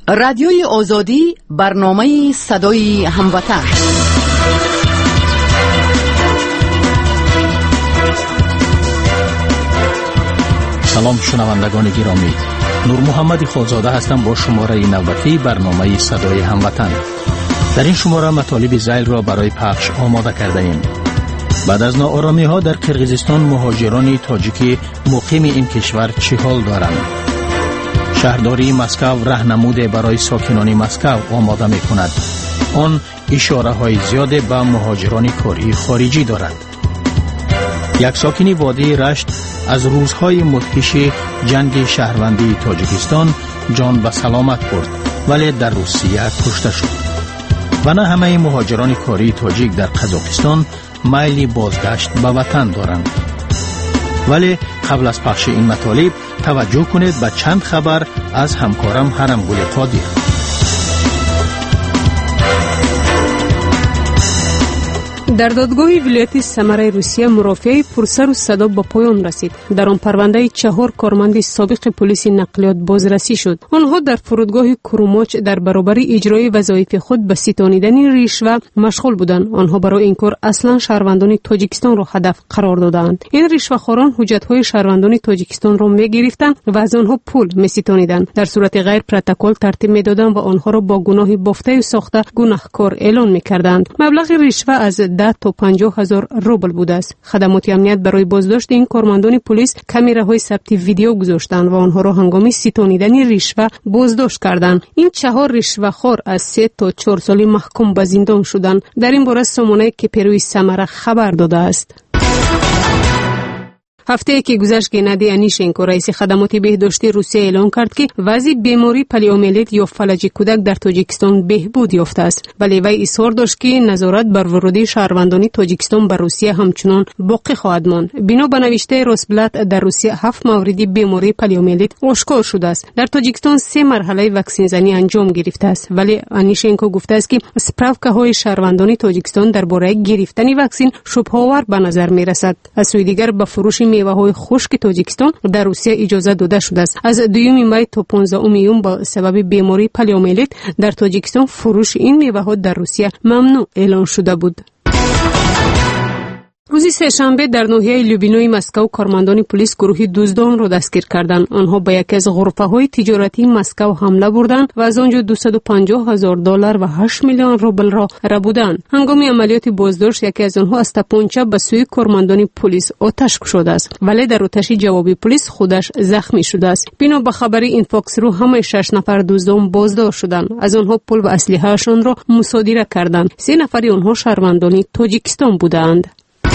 رادیوی آزادی، برنامه صدای هموطن. سلام شنوندگان گرامی، نور محمد خالزاده هستم با شماره نوبتی برنامه صدای هموطن. در این شماره مطالب ذیل را برای پخش آماده کرده ایم. بعد از ناآرامی ها در قرقیزستان، مهاجران تاجیکی مقیم این کشور چه حال دارند؟ شهرداری مسکو راهنمود برای ساکنان مسکو آماده می کند. آن اشاره های زیاد به مهاجران کاری خارجی دارد. یک ساکن وادی رشت از روزهای مدهش جنگ شهروندی تاجیکستان جان به سلامت برد، ولی در روسیه کشته شد. و نه همه مهاجران کاری تاجیک در قزاقستان میل بازگشت به وطن دارند. ولی قبل از پخش این مطالب توجه کنید به چند خبر از همکارم هرم گل قادر. در دادگاه ولایت سمره روسیه مرافعه پرسر و صدا به پایان رسید. در آن پرونده 4 کارمند سابق پلیس نقلیات بازرسی شد. آنها در فرودگاه کروماچ در برابر اجرای وظایف خود به ستانیدن ریشوه مشغول بودند. آنها برای این کار اصلا شهروندان تاجیکستان را هدف قرار دادند. این ریشوه‌خواران حجت‌های شهروندان تاجیکستان را می‌گرفتند و از آنها پول می‌ستانیدند. در صورت غیر پروتکل ترتیب می‌دادند و آنها را با گناه بافته و ساخته گناهکار اعلان می‌کردند. مبلغ ریشوه از 10 تا 50,000 روبل بوده است. خدمات امنیت برای بازداشت این کارمندان پلیس کامراهای ثبت ویدیو گذاشتند و آنها را هنگام ستانیدن ریشوه بازداشت کردند. این 4 ریشوه‌خوار از 3 تا 4 سالی محکوم به زندان شدند. در این باره سامانه کپروی سمره خبر داده است. هفته که گذشت گنادی انیشنکو رئیس خدمات بهداشتی روسیه اعلام کرد که وضع بیماری پلیومیلیت یا فلج کودک در تاجیکستان بهبود یافته است، ولی وی اصرار داشت که نظارت بر ورودی شهروندان تاجیکستان بر روسیه همچنان باقی خواهد ماند. بنا به نوشته روسبلات در روسیه 7 مورد بیماری پلیومیلیت آشکار شده است. در تاجیکستان 3 مرحله واکسن زنی انجام گرفته است، ولی انیشنکو گفته است که سپراوکاهای شهروندان تاجیکستان درباره گرفتن واکسن شبه‌آور به نظر می‌رسد. از سوی دیگر به فروش میوه‌های خشک تاجیکستان در روسیه اجازه داده شده است. از 2 می تا 15 یون با سبب بیماری پلیومیلیت در تاجیکستان فروش این میوه‌ها در روسیه ممنوع اعلان شده بود. روز سه‌شنبه در ناحیه لوبینوی مسکو کارمندان پلیس گروهی دزدان را دستگیر کردند. آنها به یکی از غرفه‌های تجارتی مسکو حمله بردند و از آنجا $250,000 و 8 میلیون روبل را ربودند. هنگام عملیات بازداشت یکی از آنها از تپانچه به سوی کارمندان پلیس آتش کشیده است، ولی در آتش جوابی پلیس خودش زخمی شده است. بنا به خبر اینفاکس رو همه 6 نفر دزدان بازداشت شدند. از آنها پول و اسلحه‌شان را مصادره کردند. 3 نفر آنها شهروندان تاجیکستان بودند.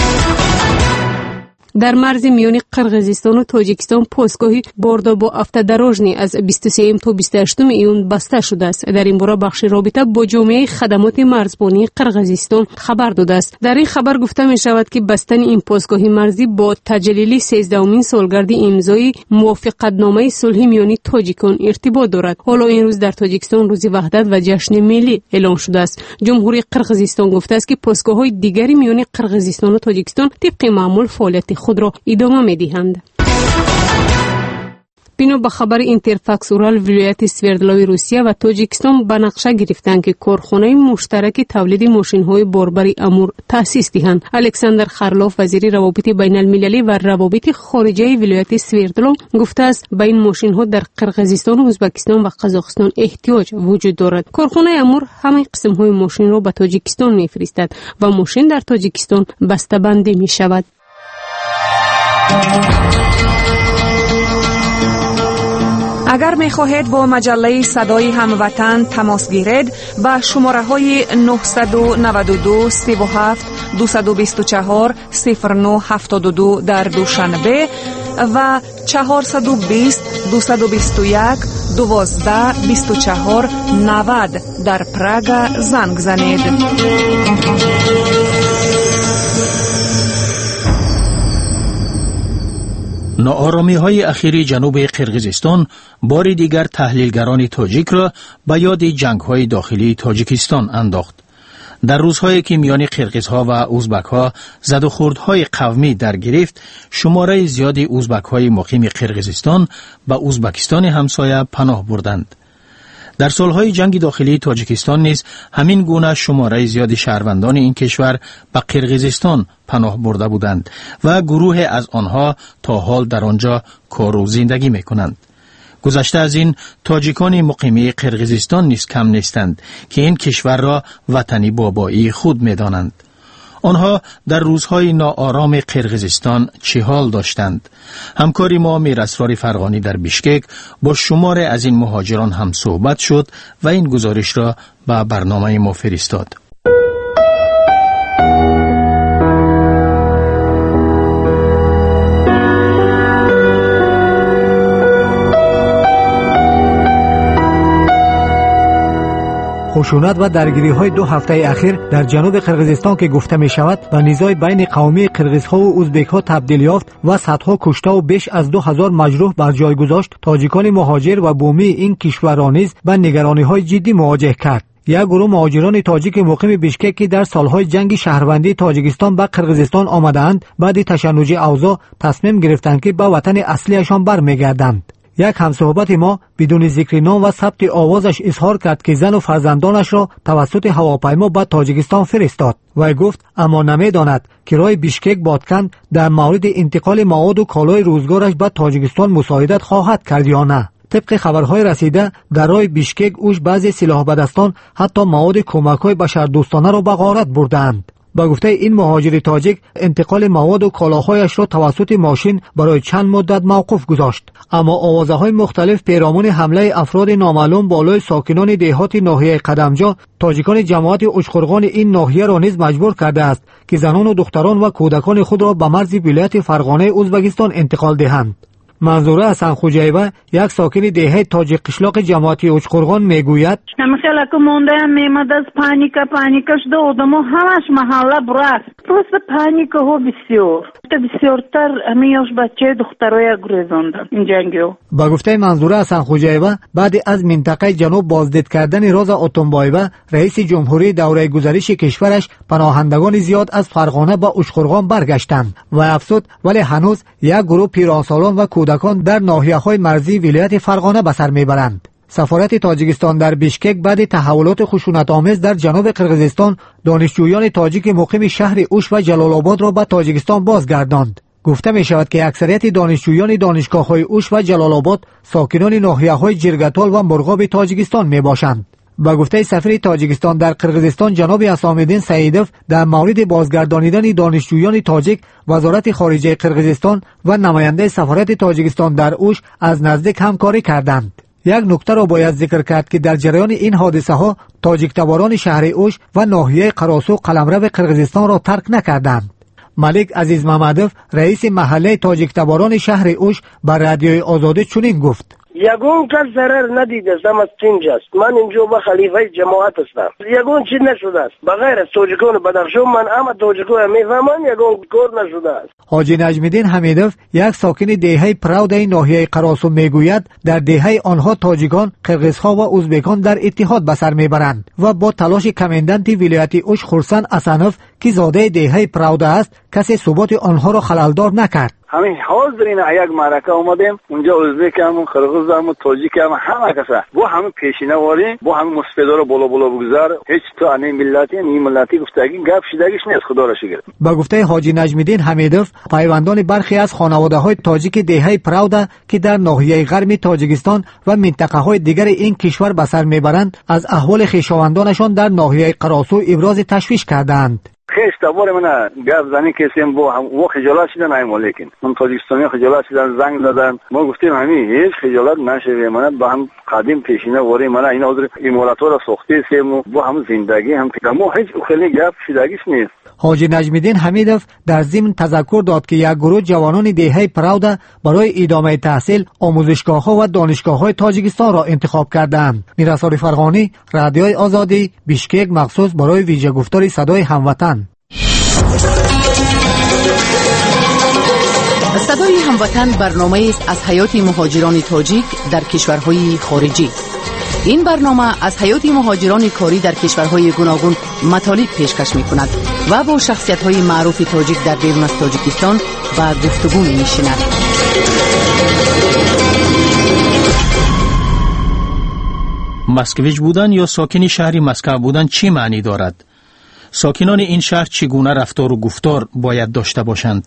در مرز میانی قرقیزستان و تاجیکستان پاسگاهی باردا با افتادراژنی از 23 تا 28 ایون بسته شده است. در این باره بخش رابطه با جامعه خدمات مرزبانی قرقیزستان خبر داده است. در این خبر گفته می شود که بستن این پاسگاه مرزی با تجلیل 13مین سالگرد امضای موافقتنامه صلح میانی تاجیکان ارتباط دارد. حالا این روز در تاجیکستان روز وحدت و جشن ملی اعلان شده است. جمهوری قرقیزستان گفته است که پاسگاه‌های دیگری میانی قرقیزستان و تاجیکستان طبق معمول فعالیت خود را ادامه می‌دهند. بنا به خبر اینترفاکس اورال، ولایت سوردلوی روسیه و تاجیکستان به نقشه گرفتند که کارخانه مشترک تولید ماشین‌های باربری امور تأسیس دهند. الکساندر خرلوف، وزیر روابط بین المللی و روابط خارجه ولایت سوردلو، گفته است به این ماشین‌ها در قرقیزستان، ازبکستان و قزاقستان احتیاج وجود دارد. کارخانه امور همه قسم‌های ماشین را به تاجیکستان می‌فرستد و ماشین در تاجیکستان بسته‌بندی می‌شود. اگر می خواهید با مجله صدای هموطن تماس گیرید به شماره های 992 37 224 0972 در دوشنبه و 420 221 12 24 90 در پراگ زنگ زنید. ناآرامی‌های اخیری جنوب قرقیزستان بار دیگر تحلیلگران تاجیک را به یاد جنگ‌های داخلی تاجیکستان انداخت. در روزهایی که میان قرقیزها و ازبک‌ها زد و خوردهای قومی در گرفت، شماره زیادی ازبک‌های مقیم قرقیزستان به ازبکستان همسایه پناه بردند. در سالهای جنگ داخلی تاجیکستان نیز همین گونه شماره زیادی شهروندان این کشور به قرقیزستان پناه برده بودند و گروه از آنها تا حال در آنجا کار و زندگی می‌کنند. گذشته از این تاجیکان مقیمی قرقیزستان نیز کم نیستند که این کشور را وطن بابایی خود می‌دانند. آنها در روزهای ناآرام قرقیزستان چه حال داشتند؟ همکاری ما میراسرار فرغانی در بیشکک با شمار از این مهاجران هم صحبت شد و این گزارش را به برنامه ما فرستاد. خشونت و درگیری‌های 2 هفته اخیر در جنوب قرقیزستان که گفته می‌شود به نزاع بین قومی قرقیزها و ازبک‌ها تبدیل یافت و صدها کشته و بیش از 2000 مجروح بر جای گذاشت، تاجیکان مهاجر و بومی این کشورها نیز به نگرانی‌های جدی مواجه کرد. یک گروه مهاجران تاجیک مقیم بیشکک که در سالهای جنگ شهروندی تاجیکستان به قرقیزستان آمدند، بعد تشنج اوضاع تصمیم گرفتند که به وطن اصلیشان برمیگردند. یک همصحبت ما بدون ذکر نام و ثبت آوازش اظهار کرد که زن و فرزندانش را توسط هواپیما به تاجیکستان فرستاد و گفت اما نمی‌داند که راه بیشکک بادکن در مورد انتقال مواد و کالای روزگارش به تاجیکستان مساعدت خواهد کرد یا نه. طبق خبرهای رسیده در راه بیشکک اوش بعضی سلاح بدستان حتی مواد کمک‌های بشردوستانه را به غارت بردند. با گفته این مهاجر تاجیک انتقال مواد و کالاهایش را توسط ماشین برای چند مدت موقوف گذاشت، اما آوازهای مختلف پیرامون حمله افراد نامعلوم بالای ساکنان دهات ناحیه قدمجا تاجیکان جماعت اوچخورغان این ناحیه را نیز مجبور کرده است که زنان و دختران و کودکان خود را به مرز ولایت فرغانه ازبکستان انتقال دهند. منظوره حسن خوجایبه یک ساکن دهه تاجیک قشلاق جماعتی اوچخورغان میگوید خیلی که مونده هم میمد از پانیکش دو آدمو همش محله برست پروست پانیکه ها بسیارتر همیاش بچه دخترای گریزاندن این جنگیو. با گفته منظوره حسن خوجایبه بعد از منطقه جنوب بازدید کردن روزا اتنبایبه رئیس جمهوری دوره گذشته کشورش پناهندگان زیاد از فرغانه به اوچخورغان برگشتند و افزود ولی هنوز یک گروه پیرانسالان و کودکان در ناحیه‌های مرزی ولایت فرغانه به سر میبرند. سفارت تاجیکستان در بیشکک بعد تحولات خشونت‌آمیز در جنوب قرقیزستان دانشجویان تاجیک مقیم شهر اوش و جلال آباد را به تاجیکستان بازگرداند. گفته می شود که اکثریت دانشجویان دانشگاه‌های اوش و جلال آباد ساکنان ناحیه‌های جرگتال و مرغاب تاجیکستان می باشند. با گفته سفیر تاجیکستان در قرقیزستان جناب حسام‌الدین سعیدوف در مورد بازگردانیدن دانشجویان تاجیک، وزارت خارجه قرقیزستان و نماینده سفارت تاجیکستان در اوش از نزدیک همکاری کردند. یک نکته را باید ذکر کرد که در جریان این حادثه ها تاجیک تباران شهر اوش و ناحیه قراسو قلمرو قرقیزستان را ترک نکردند. ملک عزیز محمدوف رئیس محله تاجیک تباران شهر اوش بر رادیوی آزادی چنین گفت: یگون کس ضرر ندیده است از اینجاست. من اینجا با خلیفه جماعت هستم. یگون چیز نشده است. بغیر از تاجیکان بدخشان من اما تاجیکان میفهمم یگون کار نشده است. حاجی نجم‌الدین حمیدوف یک ساکن دهه پراودای ناحیه قراسو میگوید در دهه آنها تاجیکان، قرقیزها و ازبکان در اتحاد به سر میبرند و با تلاش کماندانت ولایت اوش خورسن اسنوف که زاده دهه پراوده است کسی ثبات آنها را خللدار نکرد. همین حاضرین یک معرکه اومدیم اونجا ازبک هم قرقیز هم تاجیک هم همه کسا با همه پیشینه واری با همه مستفیدا رو بالا بگذار هیچ تو انی ملتی نی ملتی گفتگی گپ شدگیش نیست خدا را شکر. با گفته حاجی نجم‌الدین حمیدوف پیوندان برخی از خانواده‌های تاجیک دهه پراوده که در ناحیه غربی تاجیکستان و منطقه‌های دیگر این کشور به سر میبرند از احوال خویشاوندانشان در ناحیه قراسو ابراز تشویش کردند. خیش تبار من گپ زنی کسیم با هم و خجالت شدن ایمو، لیکن من تاجیکستانی خجالت شدن زنگ زدن ما گفتیم همین هیچ خجالت نشه من با هم قدیم پیشینه وری من این حاضر امارات را ساخته سیم با هم زندگی هم که ما هیچ خیلی گپ شدگیش نیست. حاجی نجم‌الدین حمیدوف در ضمن تذکر داد که یک گروه جوانان دهه پراوده برای ادامه تحصیل آموزشگاه‌ها و دانشگاه‌های تاجیکستان را انتخاب کردند. میراسرار فرغانی، رادیوی آزادی، بیشکک مخصوص برای ویژه گفتار صدای هموطن. صدای هموطن برنامه است از حیات مهاجران تاجیک در کشورهای خارجی. این برنامه از حیات مهاجران کاری در کشورهای گوناگون مطالب پیشکش می کند و با شخصیت‌های معروف تاجیک در بیرون از تاجیکستان و گفتگو می نشیند. مسکویچ بودن یا ساکن شهر مسکو بودن چی معنی دارد؟ ساکنان این شهر چگونه رفتار و گفتار باید داشته باشند؟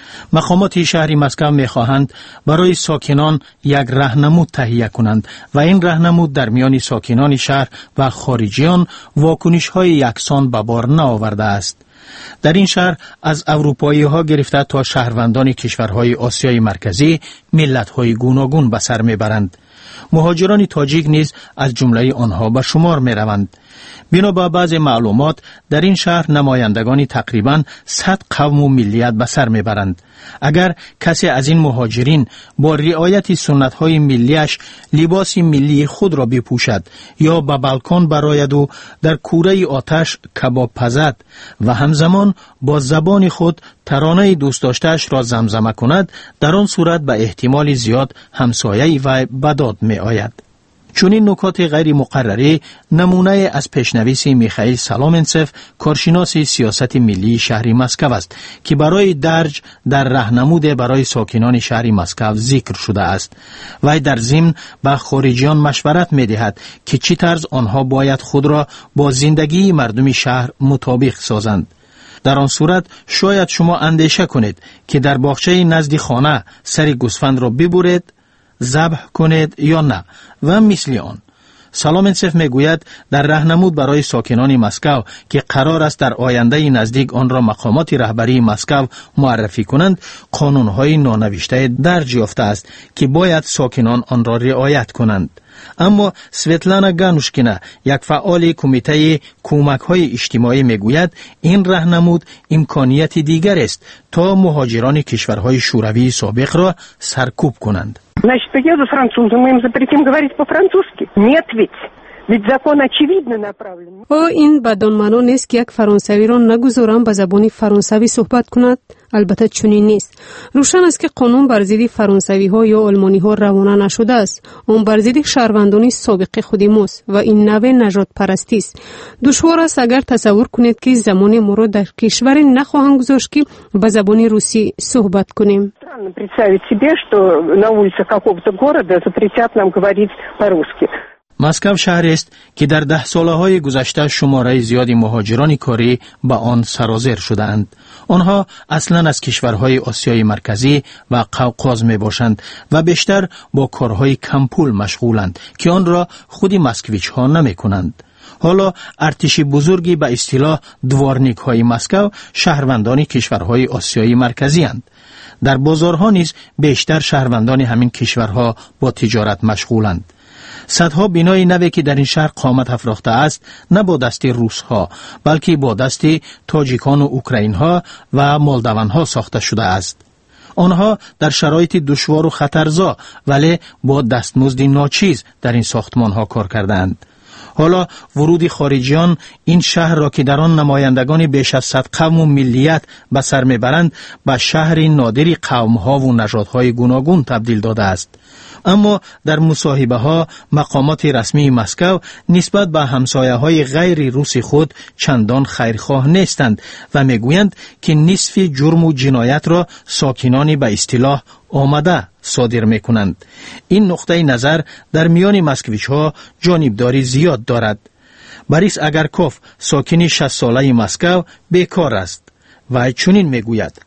مقامات شهر مسکو می‌خواهند برای ساکنان یک راهنمود تهیه کنند و این راهنمود در میان ساکنان شهر و خارجیان واکنش‌های یکسان به بار نآورده است. در این شهر از اروپایی‌ها گرفته تا شهروندان کشورهای آسیای مرکزی ملت‌های گوناگون به سر می‌برند. مهاجران تاجیک نیز از جمله آنها به شمار می‌روند. بنا به بعض معلومات در این شهر نمایندگانی تقریباً 100 قوم و ملیت به سر میبرند. اگر کسی از این مهاجرین با رعایت سنت‌های ملیش لباس ملی خود را بپوشد یا به بالکن براید و در کوره آتش کباب پزد و همزمان با زبان خود ترانه دوست داشته‌اش را زمزمه کند، در آن صورت به احتمال زیاد همسایه وی به داد می آید. چون این نکات غیر مقرره نمونه از پیشنویس میخائیل سالومنتسف، کارشناس سیاست ملی شهر مسکو است که برای درج در راهنمود برای ساکنان شهر مسکو ذکر شده است. وی در ضمن به خارجیان مشورت می‌دهد که چی طرز آنها باید خود را با زندگی مردم شهر مطابق سازند. در آن صورت شاید شما اندیشه کنید که در باغچه نزد خانه سر گوسفند را ببرید، ذبح کنید یا نه و مثل آن. سالومنتسف میگوید در راهنمود برای ساکنان مسکو که قرار است در آینده نزدیک آن را مقامات رهبری مسکو معرفی کنند، قانون‌های نانوشته درج یافته است که باید ساکنان آن را رعایت کنند. اما سویتلانا گانوشکینا، یک فعال کمیته کمک‌های اجتماعی میگوید این راهنمود امکانیت دیگر است تا مهاجران کشورهای شوروی سابق را سرکوب کنند. Значит, приедут французы, мы им запретим говорить по-французски? Нет ведь. Ведь закон очевидно направлен. این بدان معنا نیست که یک فرانسوی را نگذارم به زبان فرانسوی صحبت کند. البته چنین نیست. روشن است که قانون بر ضد فرانسوی ها یا آلمانی ها روانه نشده است. اون بر ضد شهروندان سابق خود ماست و این نوع نژاد پرستی است. دشوار است اگر تصور کنید که زمان ما را در کشور نخواهند گذاشت که به زبان روسی صحبت کنیم. Странно представить себе, что на улицах какого-то города запретят нам говорить по-русски. مسکو شهری است که در 10 سالهای گذشته شماره زیادی مهاجران کاری به آن سرازیر شده‌اند. آنها اصلاً از کشورهای آسیای مرکزی و قوقاز می باشند و بیشتر با کارهای کم پول مشغولند که آن را خودی مسکویچ ها نمی کنند. حالا ارتش بزرگی به اصطلاح دوارنیک های مسکو شهروندان کشورهای آسیای مرکزی اند. در بازارها نیز بیشتر شهروندان همین کشورها با تجارت مشغولند. صدها بینای نوی که در این شهر قامت افراخته است نه با دست روس ها بلکه با دست تاجیکان و اوکراین ها و مولدوان ها ساخته شده است. آنها در شرایط دشوار و خطرزا ولی با دستمزد ناچیز در این ساختمان ها کار کردند. حالا ورود خارجیان این شهر را که در آن نمایندگان بیش از 100 قوم و ملیت به سر میبرند به شهری نادری قوم ها و نژادهای گوناگون تبدیل داده است. اما در مصاحبه ها مقامات رسمی مسکو نسبت به همسایه های غیر روسی خود چندان خیرخواه نیستند و میگویند که نصف جرم و جنایت را ساکنانی به اصطلاح آمده صادر میکنند. این نقطه نظر در میان مسکویچ ها جانبداری زیاد دارد. بوریس اگرکوف ساکن 60 ساله مسکو بیکار است و چنین میگوید: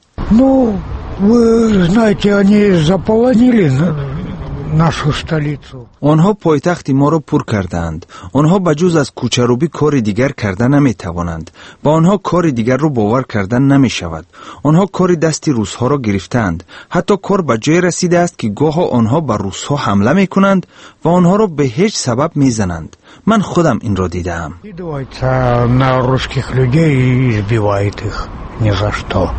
вы знаете, они заполонили нашу столицу. آنها پایتخت ما را پر کردند. آنها بجز از کوچروبی کار دیگر کردن نمی توانند. با آنها کار دیگر را باور کردن نمی شود. آنها کار دستی روس‌ها را گرفتند. حتی کار به جای رسیده است که گاه آنها به روس‌ها حمله می کنند و آنها را به هیچ سبب می زنند. من خودم این را دیدم. на русских людей и избивает их ни за что.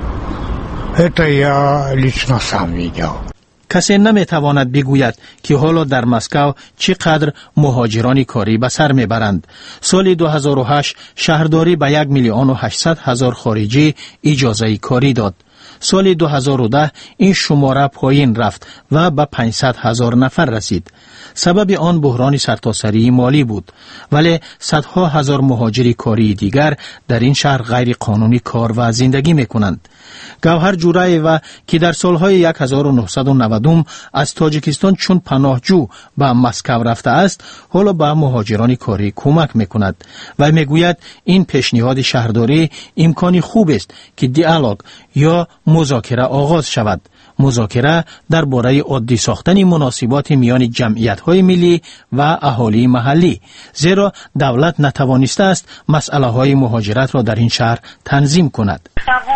Это я лично сам видел. کسی نمیتواند بگوید که حالا در مسکو چقدر مهاجران کاری به سر میبرند. سال 2008 شهرداری به 1,800,000 خارجی اجازه کاری داد. سال 2010 این شماره پایین رفت و به 500,000 نفر رسید. سبب آن بحران سرتاسری مالی بود، ولی صدها هزار مهاجر کاری دیگر در این شهر غیر قانونی کار و زندگی میکنند. گوهر جورایوا که در سالهای 1990 از تاجیکستان چون پناهجو به مسکو رفته است، حالا به مهاجران کاری کمک میکند و میگوید این پیشنهاد شهرداری امکانی خوب است که دیالوگ یا مذاکره آغاز شود. مذاکره درباره عادی ساختن مناسبات میان جمعیت‌های ملی و اهالی محلی، زیرا دولت نتوانسته است مسئله‌های مهاجرت را در این شهر تنظیم کند.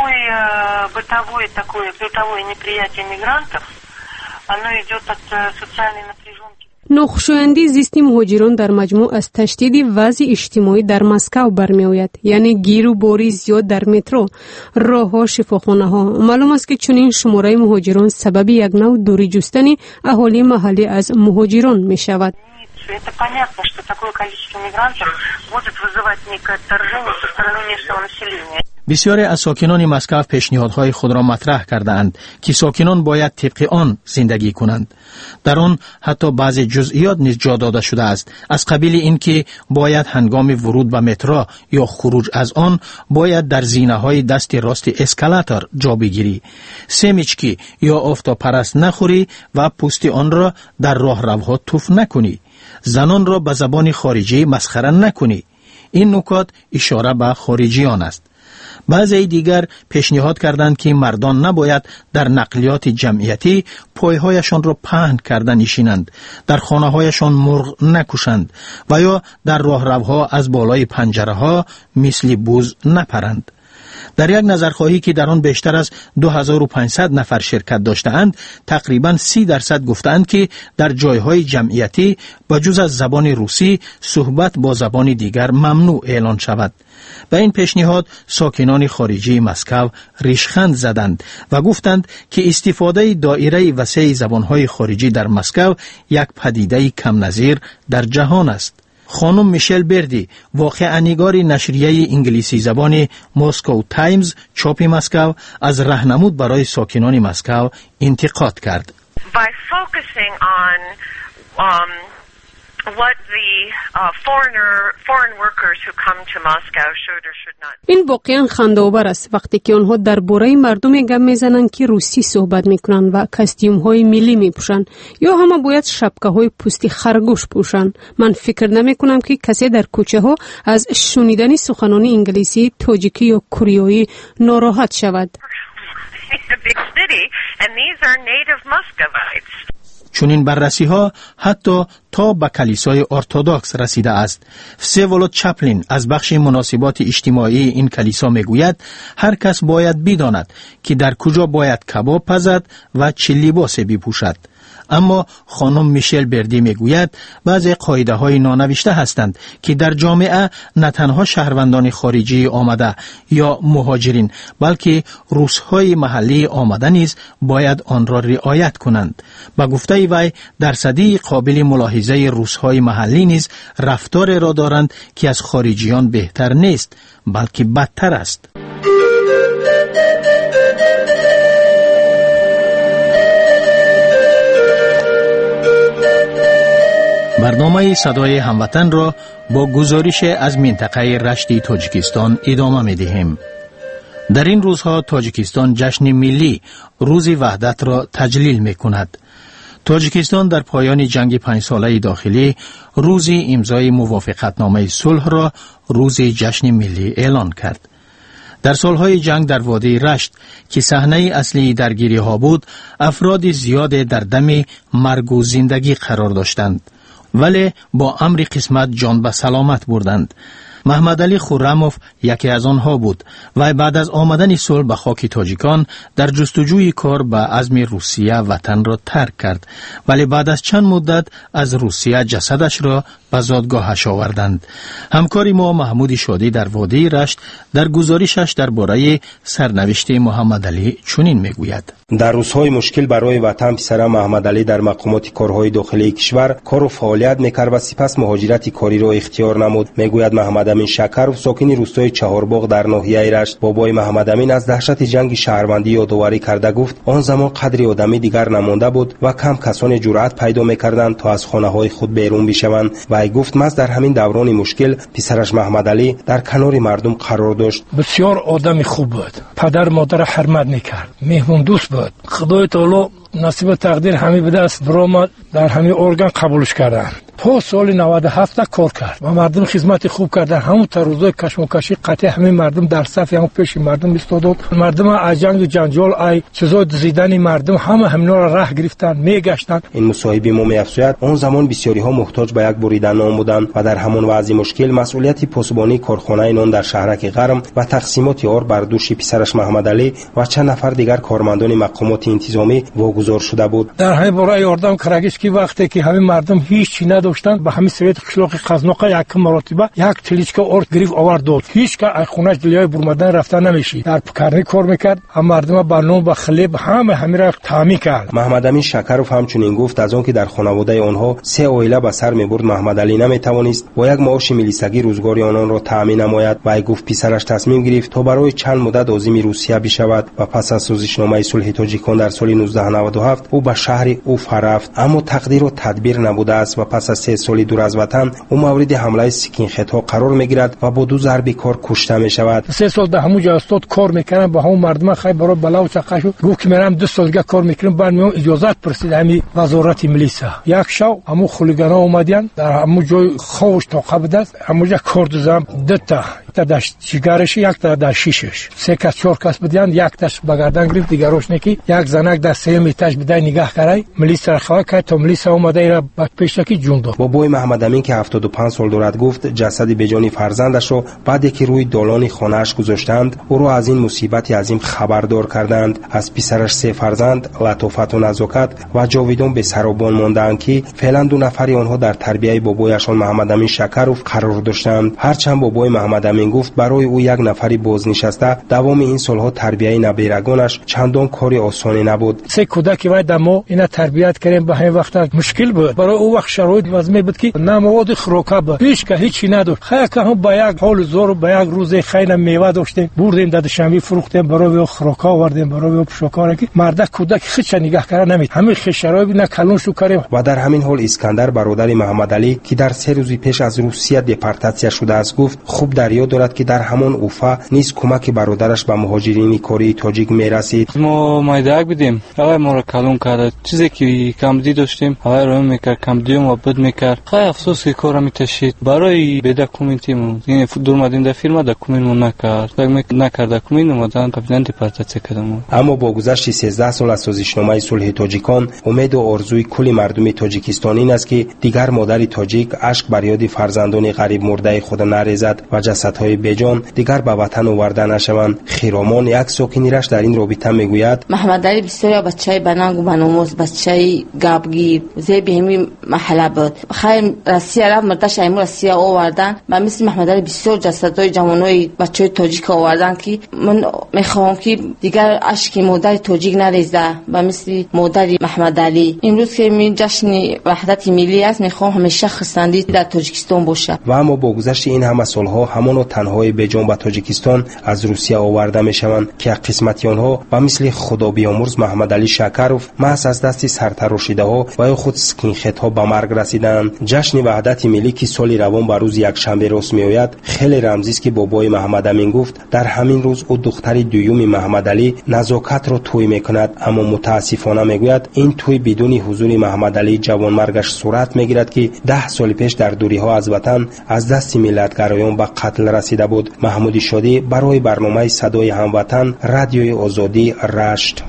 ناخوشایندی زیست مهاجران در مجموع از تشدید وضع اجتماعی در مسکو برمی آید، یعنی گیر و باری زیاد در مترو، راه‌ها، شفاخانه‌ها. معلوم است که چنین شماره مهاجران سبب یک نوع دوری جستن اهالی محلی از مهاجران می شود. Это понятно, что такое количество мигрантов будет вызывать некое отторжение со стороны местного населения. بسیاری از ساکنان مسکو پیشنهادهای خود را مطرح کردند که ساکنان باید طبق آن زندگی کنند. در آن حتی بعضی جزئیات نیز جا داده شده است، از قبیل اینکه باید هنگام ورود به مترو یا خروج از آن باید در زینه‌های دست راست اسکالاتور جا بگیری، سمیچکی یا آفتاب پرست نخوری و پوست آن را در راهروها توف نکنی، زنان را به زبان خارجی مسخره نکنی. این نکات اشاره به خارجیان است. بعضی دیگر پیشنهاد کردند که مردان نباید در نقلیات جمعیتی پایهایشان را پهن کرده نشینند، در خانه‌هایشان مرغ نکشند و یا در راهروها از بالای پنجره ها مثل بوز نپرند. در یک نظرخواهی که در آن بیشتر از 2500 نفر شرکت داشتند، تقریباً 30% گفتند که در جایهای جمعیتی بجز از زبان روسی صحبت با زبان دیگر ممنوع اعلان شود. به این پیشنهاد ساکنان خارجی مسکو ریشخند زدند و گفتند که استفاده دایره وسیع زبانهای خارجی در مسکو یک پدیده کم نظیر در جهان است. خانم میشل بردی، واقعه‌نگار نشریه انگلیسی زبان مسکو تایمز چاپ مسکو، از راهنمود برای ساکنان مسکو انتقاد کرد. By focusing on what the foreign workers who come to Moscow should or should not. این واقعا خنده‌آور است وقتی که آنها درباره مردم گپ میزنند که روسی صحبت میکنند و کاستیوم‌های ملی میپوشند یا همه باید شبکه‌های پوستی خرگوش پوشند. من فکر نمیکنم که کسی در کوچه‌ها از شنیدن سخنان انگلیسی، تاجیکی یا کوریایی ناراحت شود. چون این بررسی ها حتی تا به کلیسای ارتدوکس رسیده است. وسیولود چپلین از بخش مناسبات اجتماعی این کلیسا میگوید هر کس باید بداند که در کجا باید کباب پزد و چه لباس بپوشد. اما خانم میشل بردی میگوید بعضی قاعده های نانوشته هستند که در جامعه نه تنها شهروندان خارجی آمده یا مهاجرین بلکه روس‌های محلی آمده نیز باید آن را رعایت کنند. با گفته وی درصدی قابل ملاحظه روس‌های محلی نیز رفتار را دارند که از خارجیان بهتر نیست بلکه بدتر است. برنامه صدای هموطن را با گزارش از منطقه رشت تاجیکستان ادامه می‌دهیم. در این روزها تاجیکستان جشن ملی روز وحدت را تجلیل می‌کند. تاجیکستان در پایان جنگ 5 ساله داخلی روز امضای موافقتنامه صلح را روز جشن ملی اعلان کرد. در سالهای جنگ در وادی رشت که صحنه اصلی درگیری ها بود، افراد زیاد در دم مرگ و زندگی قرار داشتند، ولی با امر قسمت جان به سلامت بردند. محمد علی خرموف یکی از آنها بود و بعد از آمدن صلح به خاک تاجیکان در جستجوی کار به عزم روسیه وطن را ترک کرد، ولی بعد از چند مدت از روسیه جسدش را به زادگاهش آوردند. همکاری ما محمود شادی در وادی رشت در گزارشش درباره سرنوشت محمد علی چنین میگوید: در روزهای مشکل برای وطن پسر محمد علی در مقامات کارهای داخلی کشور کار و فعالیت میکرد و سپس مهاجرت کاری را اختیار نمود. میگوید محمد محمد امین شکروف ساکن روستای چهارباغ در ناحیه رشت بابای محمد امین از دهشت جنگ شهروندی یادآوری کرده گفت آن زمان قدری آدمی دیگر نمانده بود و کم کسان جرأت پیدا می‌کردند تا از خانه‌های خود بیرون بشوند و ای گفت مز در همین دوران مشکل پسرش محمد علی در کنار مردم قرار داشت. بسیار آدم خوب بود، پدر مادر حرمت می‌کرد، مهمون دوست بود. خدای تعالی نصیب تقدیر همین به دست برآمد، در همین ارگان قبولش کردند. تا سال 97 کار کرد و مردم خدمت خوب کردن. همون تا روزای کشمکشی قطع همین مردم در صف همون پیش مردم ایستاد. مردم از جنگ و جنجال ای چیزای دزدیدن مردم همینا را راه گرفتن میگشتن. این مصاحبه ما می‌افزاید آن زمان بسیاری ها محتاج به یک بریدن نان بودند و در همان وضع مشکل مسئولیت پاسبانی کارخانه نان در شهرک غرم و تقسیمات آن بر دوش پسرش محمد علی و چند نفر دیگر کارمندان مقامات انتظامی واگذار شده بود. در همین برای یاردم کرگیش کی وقتی که همین مردم هیچ چیز نداشتند به همین سویت قشلاق قزناقه یک مرتبه یک تلیچکا ارد گریف آورد داد. هیچ که خونش دلیای برمدن رفتن نمیشی. در پکرنی کار میکرد. هم مردم با نون با خلیب همه را تامین کرد. محمد امین شکروف همچنین گفت از آن که در خانواده آنها 3 عائله به سر میبرد محمد علی نمیتوانست با یک معاش میلیسگی روزگاری آنان را تامین نماید و ای گفت پسرش تصمیم گرفت تا برای چند مدت عازم روسیه بشود و پس از سازشنامه صلح تاجیکان در سال 1997 او به شهر اوفا رفت. اما تقدیر و تدبیر نبوده است و پس از 3 سال دور از وطن او مورد حمله سکینختا قرار میگیرد و با 2 ضرب کار کشته می شود. 3 سال در همون جا استاد کار میکردم با همون مردم خیلی برای بلا و چقه شد. گفت که میرم 2 سال دیگه کار میکنم بعد میام اجازت پرسید همین وزارت ملیسا. یک شب همون خلیگانا اومدن در همون جای خوش تا قبل است همونجا کار دزدم 2 تا در چیگارش یک تا در شیشش 3 کس 4 کس بودن. یک تاش بگردن گرفت دیگه روشنکی یک زنک در 3 میتاش بده نگاه کرای ملیسا خواه کرد تا ملیسا اومده ایرا بعد پیشکی جون داد. بابای محمد امین که 75 سال دارد گفت جسد بجانی فرزندش را بعد که روی دالان خانه‌اش گذاشتند او را از این مصیبت عظیم خبردار کردند. از پسرش 3 فرزند لطافت و نزاکت و جاویدان به سرابان ماندند که فعلا 2 نفری آنها در تربیت بابایشان محمد امین شکروف قرار داشتند. هرچند بابای محمد امین گفت برای او یک نفری بازنشسته دوام این سالها تربیت نبیرگانش چندان کاری آسانی نبود. 3 کودکی و دمو اینا تربیت کردیم به همین وقت مشکل بود. برای او وقت شرایط وضعی بود که نه مواد خوراک بود هیچ که هیچی نداشت. خیلی که هم با یک حال زور با یک روز خیلی میوه داشتیم بردیم در شنبه فروختیم برای خوراک آوردیم برای پشوکار که مرد کودک خیلی نگاه کرده نمید همین شرایط نه کلون شو کردیم. و در همین حال اسکندر برادر محمد علی که در 3 روز پیش از روسیه دپارتاسیا شده است گفت خوب در یاد دارد که در همان اوفا نیز کمک برادرش به مهاجرین کاری تاجیک میرسید. ما مایداک بودیم آقای ما را کلون کرد چیزی که کمدی داشتیم آقای رو میکرد کمدی و بد میکرد. خیلی افسوس که کارا میتشید برای به دکومنتیمون یعنی دورمدین در فیلم دکومنتمون نکرد نکرد دکومنت اومدن کاپیتان دپارتاسیا کردم. اما با گذشت 13 سال از سازشنامه صلح تاجیکان امید و آرزوی کل مردم تاجیکستان این است که دیگر مادر تاجیک اشک بر یاد فرزندان غریب مرده خود نریزد و جسدهای بیجان دیگر به وطن آورده نشوند. خیرامان یک ساکن رشت در این رابطه میگوید محمد علی بسیار بچه‌ی بنانگ و بناموس بچه‌ی گابگیر زیبی همین محله بود. خیلی روسیه رفت مردش ایمون روسیه آوردن و مثل محمد علی بسیار جسدهای جوانای بچه‌ی تاجیک آوردن که من میخوام که دیگر اشک مادر تاجیک نریزه و مثل مادر محمد علی. امروز که می جشن وحدت ملی است میخوام همیشه خرسندی در تاجیکستان باشه. و اما با گذشت این همه سالها همان تنهای بیجان به تاجیکستان از روسیه آورده میشوند که قسمتی آنها و مثل خدا بیامرز محمد علی شکروف محض از دست سرتراشیده ها و خود سکینخت ها به مرگ رسیدند. جشن وحدت ملی که سال روان بر روز یک شنبه راست میآید خیلی رمزی است که بابای محمد امین گفت در همین روز او دختر دوم محمد علی نزاکت را توی میکند. اما متاسفانه میگوید این توی بدون حضور محمد علی جوان مرگش صورت میگیرد که 10 سال پیش در دوری ها از وطن از دست ملتگرایان به قتل رسیده بود. محمود شادی برای برنامه صدای هموطن رادیوی آزادی رشت.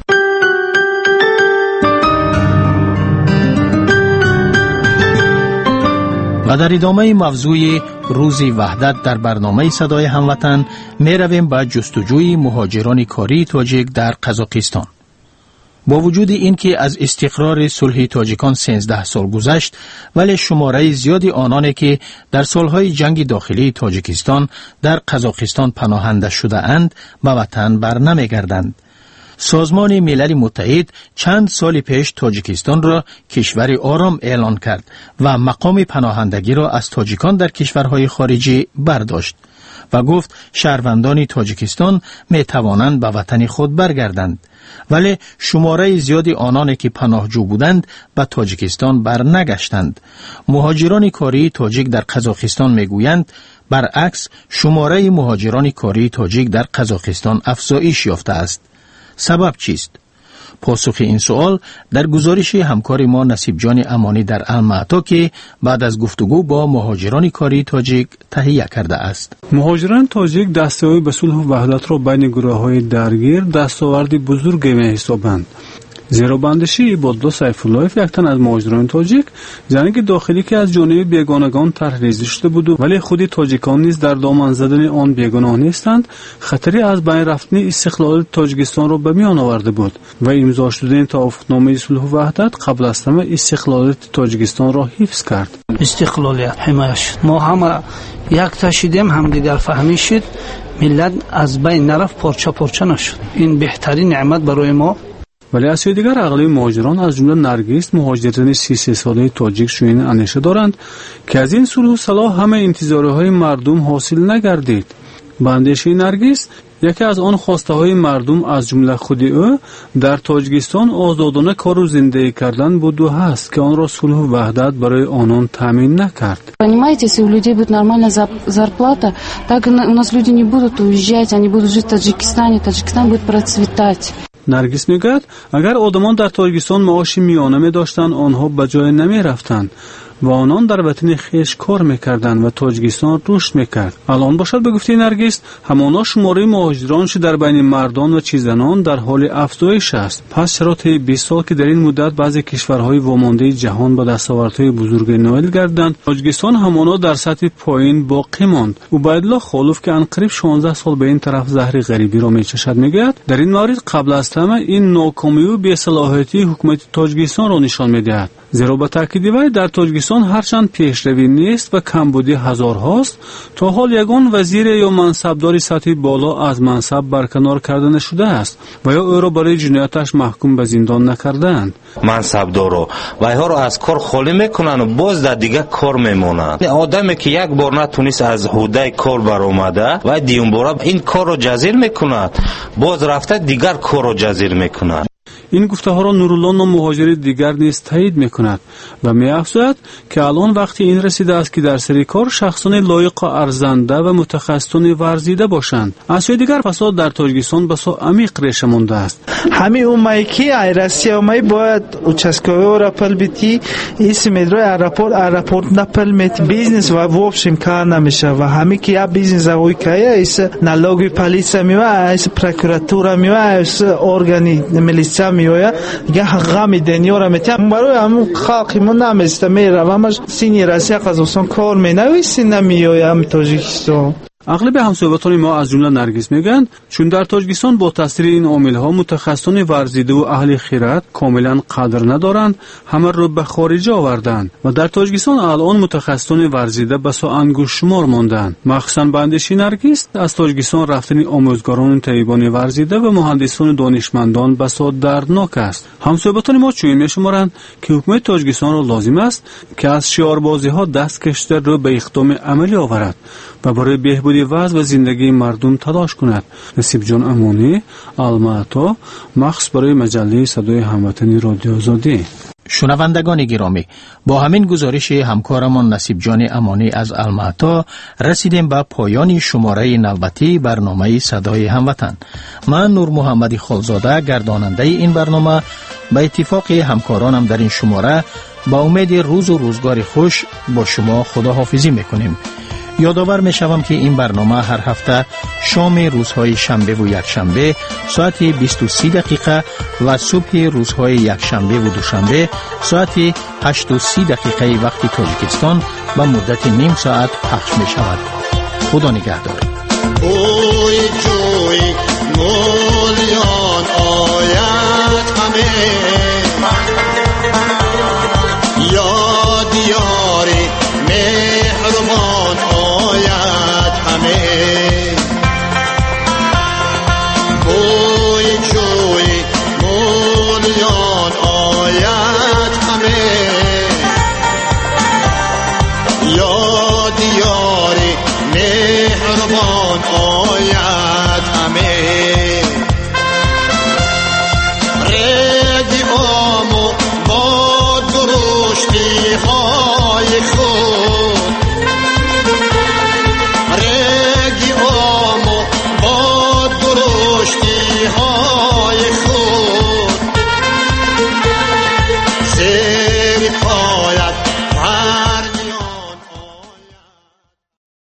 و در ادامه موضوع روز وحدت در برنامه صدای هموطن می رویم به جستجوی مهاجران کاری تاجیک در قزاقستان. با وجود اینکه از استقرار صلح تاجیکان 13 سال گذشت ولی شماره زیادی آنانی که در سالهای جنگ داخلی تاجیکستان در قزاقستان پناهنده شده اند به وطن بر نمیگردند. سازمان ملل متحد چند سال پیش تاجیکستان را کشور آرام اعلان کرد و مقام پناهندگی را از تاجیکان در کشورهای خارجی برداشت و گفت شهروندان تاجیکستان می توانند به وطن خود برگردند. ولی شماره زیادی آنانی که پناهجو بودند به تاجیکستان برنگشتند. مهاجران کاری تاجیک در قزاقستان میگویند برعکس شماره مهاجران کاری تاجیک در قزاقستان افزایش یافته است. سبب چیست؟ پاسخ این سوال در گزارش همکار ما نصیب جان امانی در المعطا که بعد از گفتگو با مهاجران کاری تاجیک تهیه کرده است. مهاجران تاجیک دستیابی به صلح و وحدت را بین گروه‌های درگیر دستاوردی بزرگی می‌حسابند. زیرا بندشی عبادالله سیف‌اللهیف یک تن از مهاجران تاجیک جنگ داخلی که از جانب بیگانگان طرح‌ریزی شده بود ولی خودی تاجیکان نیز در دامن زدن آن بیگناه نیستند، خطری از بین رفتن استقلال تاجیکستان را به میان آورده بود و امضا شدن توافقنامه صلح و وحدت قبل از همه استقلال تاجیکستان را حفظ کرد. استقلالیت حمایت ما همه یک تشیدیم، هم دیگر فهمی شد، ملت از بین نرفت، پارچه پارچه نشد. این بهترین نعمت برای ما. ولی از سوی دیگر اغلب مهاجران از جمله نرگس مهاجران 33 ساله تاجیک شوین اندیشه دارند که از این صلح و صلاح همه انتظارهای مردم حاصل نگردید. به اندیشه نرگس یکی از آن خواسته های مردم از جمله خود او در تاجیکستان آزادانه کار و زندگی کردن بود و هست که آن را صلح و وحدت برای آنان تامین نکرد. Понимаете, если у людей будет нормальная зарплата, так у нас люди не будут уезжать, они будут жить в Таджикистане, Таджикистан будет процветать. نرگس میگوید اگر آدمان در تاجیکستان معاش میانه می داشتند آنها به جای نمی رفتند و آنان در وطن خیش کار میکردند و تاجیکستان رشد میکرد. الان باشد به گفته نرگس همانا شماره مهاجرانش در بین مردان و زنان در حال افزایش است. پس چرا طی 20 سال که در این مدت بعضی کشورهای وامانده جهان با دستاوردهای بزرگ نائل گردند، تاجیکستان همانا در سطح پایین باقی ماند. عبیدالله خالوف که انقریب 16 سال به این طرف زهر غریبی را میچشد میگوید در این مورد قبل از همه این ناکامی و بی‌صلاحیتی حکومت تاجیکستان را نشان میدهد. زیرا به تاکید وی در تاجیکستان هرچند پیشروی نیست و کمبودی هزارهاست، تا حال یگان وزیر یا منصبدار سطح بالا از منصب برکنار کرده نشده است و یا او را برای جنایتش محکوم به زندان نکردند. منصبدارو و اینها را از کار خالی میکنن و باز در دیگه کار میمونند. آدمی که یک بار نتونست از حوزه کار برآمده و دیون بار این کار را جزیر میکند، باز رفته دیگر کار را جزیر میکند. این گفته ها را نورالله مهاجر دیگر نیز تایید میکند و می‌افزاید که الان وقتی این رسیده است که در سری کار شخصان لایق و ارزنده و متخصصان ورزیده باشند. از سوی دیگر فساد در تاجیکستان بسا عمیق ریشه مانده است. همه اونایی که ایراسیا می باید участковый را بیتی اسم ادرای аэропорт نپل میت بیزنس و وابشیم کار نمیشه و همه که یا بیزنس اوی که ایس نالوگی پلیسا میوه ایس پروکوراتورا میوه ایس ارگانی میلیسا میوه یا حقا میدن یورا میتیم برای همون خاکمون نمیسته میره و همش سینی راسیا قزاقستان کار مینویسی نمیوه هم تاجیکستان. اغلب همصحبتان ما از جمله نرگس میگن چون در تاجیکستان با تاثیر این عامل‌ها متخصصان ورزیده و اهل خیرات کاملا قدر ندارند، همه رو به خارج آوردند و در تاجیکستان الان متخصصان ورزیده بسا انگشت شمار ماندند. مخصوصا بندشی نرگس از تاجیکستان رفتن آموزگاران طیبان ورزیده و مهندسان دانشمندان بسا دردناک است. همصحبتان ما چنین میشمارند که حکومت تاجیکستان را لازم است که از شعاربازی‌ها دست کشیده رو به اقدام عملی آورد و برای بهبودی وضع و زندگی مردم تلاش کند. نصیب جان امانی، المعطا، مخصوص برای مجله صدای هموطنی رادیو آزادی. شنوندگان گرامی، با همین گزارش همکارمان نصیب جان امانی از المعطا رسیدیم به پایان شماره نوبتی برنامه صدای هموطن. من نور محمدی خالزاده گرداننده این برنامه به اتفاق همکارانم در این شماره با امید روز و روزگار خوش با شما خداحافظی میکنیم. یادآور میشوم که این برنامه هر هفته شام روزهای شنبه و یکشنبه ساعت 23 دقیقه و صبح روزهای یکشنبه و دوشنبه ساعت 8:30 وقت تاجیکستان به مدت نیم ساعت پخش می شود. خدا نگهدار. اوی جوی مولیان آیت همه